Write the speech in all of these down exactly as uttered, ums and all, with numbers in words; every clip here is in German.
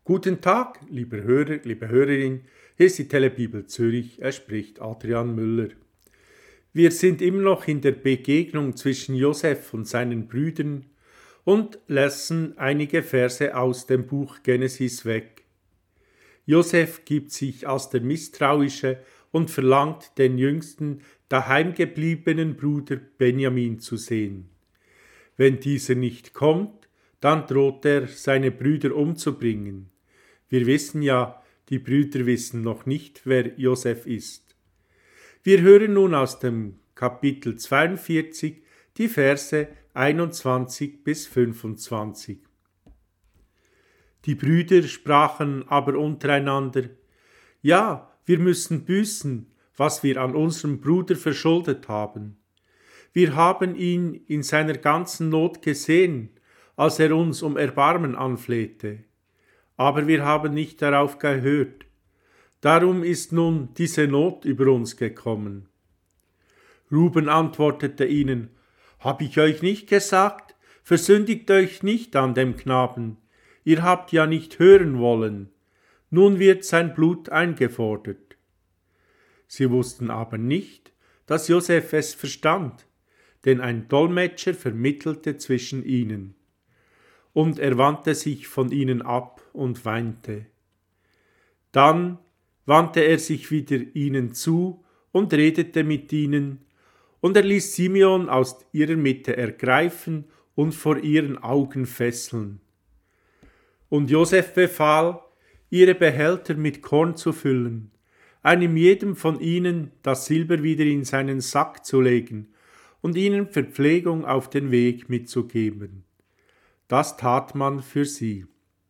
Guten Tag, lieber Hörer, liebe Hörerin, hier ist die Telebibel Zürich, er spricht Adrian Müller. Wir sind immer noch in der Begegnung zwischen Josef und seinen Brüdern und lassen einige Verse aus dem Buch Genesis weg. Josef gibt sich als der Misstrauische und verlangt, den jüngsten, daheimgebliebenen Bruder Benjamin zu sehen. Wenn dieser nicht kommt, dann droht er, seine Brüder umzubringen. Wir wissen ja, die Brüder wissen noch nicht, wer Josef ist. Wir hören nun aus dem Kapitel zweiundvierzig die Verse einundzwanzig bis fünfundzwanzig. Die Brüder sprachen aber untereinander: Ja, wir müssen büßen, was wir an unserem Bruder verschuldet haben. Wir haben ihn in seiner ganzen Not gesehen, als er uns um Erbarmen anflehte. Aber wir haben nicht darauf gehört. Darum ist nun diese Not über uns gekommen. Ruben antwortete ihnen: Hab ich euch nicht gesagt, versündigt euch nicht an dem Knaben. Ihr habt ja nicht hören wollen. Nun wird sein Blut eingefordert. Sie wussten aber nicht, dass Josef es verstand, denn ein Dolmetscher vermittelte zwischen ihnen. Und er wandte sich von ihnen ab und weinte. Dann wandte er sich wieder ihnen zu und redete mit ihnen, und er ließ Simeon aus ihrer Mitte ergreifen und vor ihren Augen fesseln. Und Josef befahl, ihre Behälter mit Korn zu füllen, einem jedem von ihnen das Silber wieder in seinen Sack zu legen und ihnen Verpflegung auf den Weg mitzugeben. Das tat man für sie.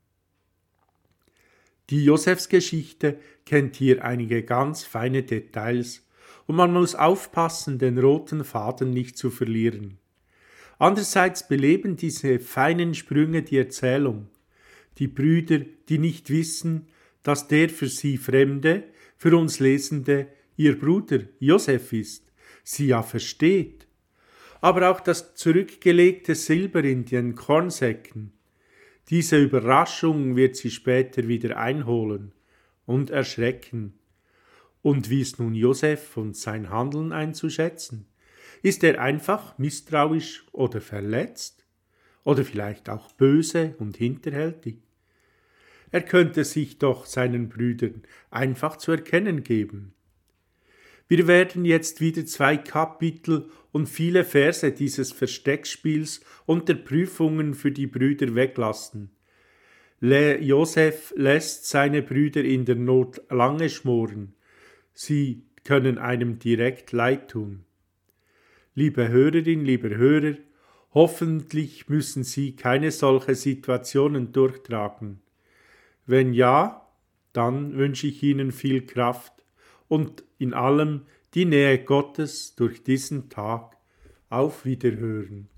Die Josefsgeschichte kennt hier einige ganz feine Details und man muss aufpassen, den roten Faden nicht zu verlieren. Andererseits beleben diese feinen Sprünge die Erzählung. Die Brüder, die nicht wissen, dass der für sie Fremde, für uns Lesende, ihr Bruder Josef ist, sie ja versteht. Aber auch das zurückgelegte Silber in den Kornsäcken. Diese Überraschung wird sie später wieder einholen und erschrecken. Und wie ist nun Josef und sein Handeln einzuschätzen? Ist er einfach misstrauisch oder verletzt? Oder vielleicht auch böse und hinterhältig? Er könnte sich doch seinen Brüdern einfach zu erkennen geben. Wir werden jetzt wieder zwei Kapitel und viele Verse dieses Versteckspiels und der Prüfungen für die Brüder weglassen. Le- Josef lässt seine Brüder in der Not lange schmoren. Sie können einem direkt leid tun. Liebe Hörerin, lieber Hörer, hoffentlich müssen Sie keine solche Situationen durchtragen. Wenn ja, dann wünsche ich Ihnen viel Kraft und in allem die Nähe Gottes durch diesen Tag. Auf Wiederhören.